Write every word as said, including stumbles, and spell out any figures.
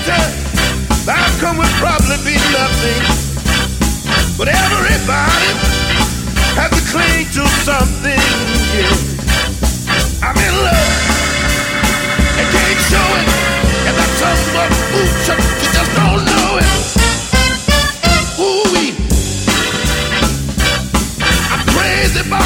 The outcome would probably be nothing. But everybody has to cling to something. Yeah. I'm in love and can't show it. And that's some boots, you just don't know it. Ooh-wee. I'm crazy about